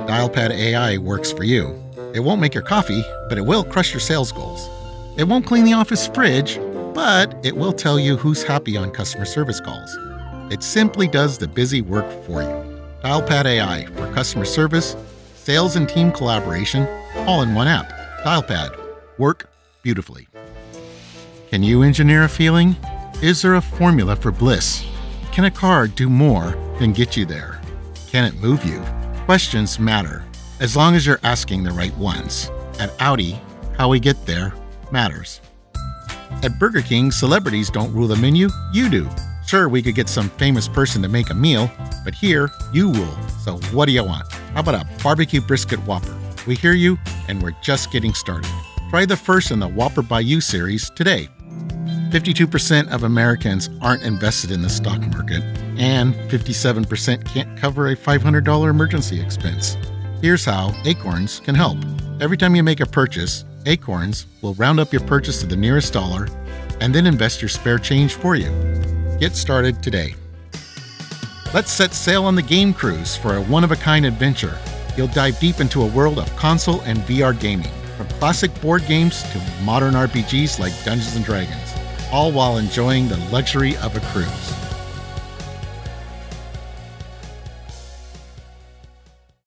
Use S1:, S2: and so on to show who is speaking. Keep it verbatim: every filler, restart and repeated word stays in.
S1: Dialpad A I works for you. It won't make your coffee, but it will crush your sales goals. It won't clean the office fridge, but it will tell you who's happy on customer service calls. It simply does the busy work for you. Dialpad A I for customer service, sales, and team collaboration, all in one app. Dialpad. Work beautifully. Can you engineer a feeling? Is there a formula for bliss? Can a car do more than get you there? Can it move you? Questions matter, as long as you're asking the right ones. At Audi, how we get there matters. At Burger King, celebrities don't rule the menu, you do. Sure, we could get some famous person to make a meal, but here, you rule. So what do you want? How about a barbecue brisket Whopper? We hear you, and we're just getting started. Try the first in the Whopper by You series today. fifty-two percent of Americans aren't invested in the stock market, and fifty-seven percent can't cover a five hundred dollars emergency expense. Here's how Acorns can help. Every time you make a purchase, Acorns will round up your purchase to the nearest dollar and then invest your spare change for you. Get started today. Let's set sail on the game cruise for a one-of-a-kind adventure. You'll dive deep into a world of console and V R gaming, from classic board games to modern R P Gs like Dungeons and Dragons, all while enjoying the luxury of a cruise.